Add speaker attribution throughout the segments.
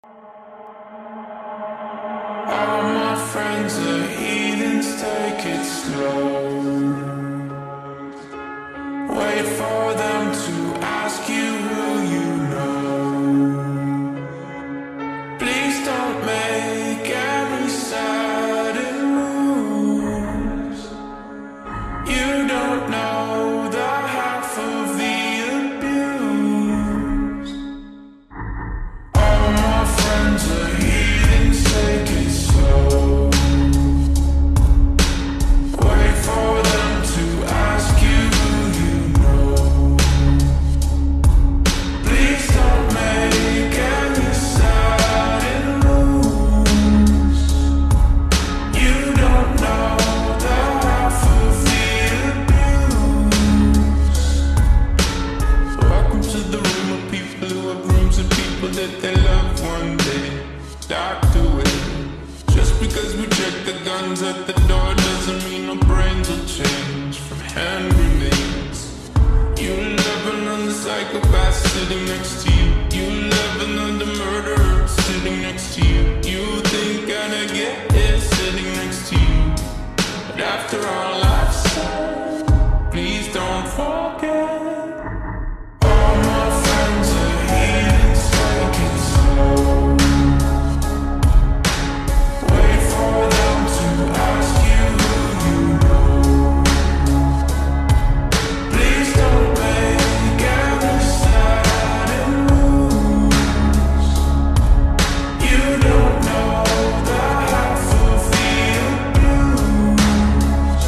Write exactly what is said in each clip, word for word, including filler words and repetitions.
Speaker 1: All my friends are heathens, take it slow. Wait for them to ask you who you know. Please don't make any sudden moves. You don't know the half of the abuse. All my friends are heathens, take it slow. Wait for them to ask you who you know. Please don't make any sudden moves. You don't know the half of the abuse. Welcome to the room of people who have rooms of people that they love one day docked away. Just because we check the guns at the door doesn't mean our brains will change from hand grenades. You living on the psychopath sitting next to you. You living on the murderer sitting next to you. You think I'd get here sitting next to you. But after all I've said, please don't forget. All my friends are heathens, take it slow. Wait for them to ask you who you know. Please don't make any sudden moves. You don't know the half of the abuse.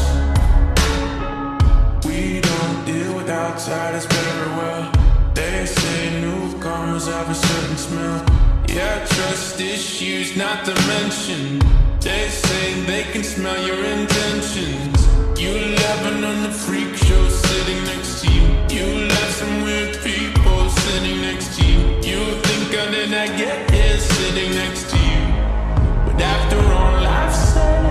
Speaker 1: We don't deal with outsiders very well. They say newcomers have a certain smell. Yeah, trust issues not to mention. They say they can smell your intentions. You living on the freak show sitting next to you. You left some weird people sitting next to you. You think I did not get here sitting next to you. But after all I've said,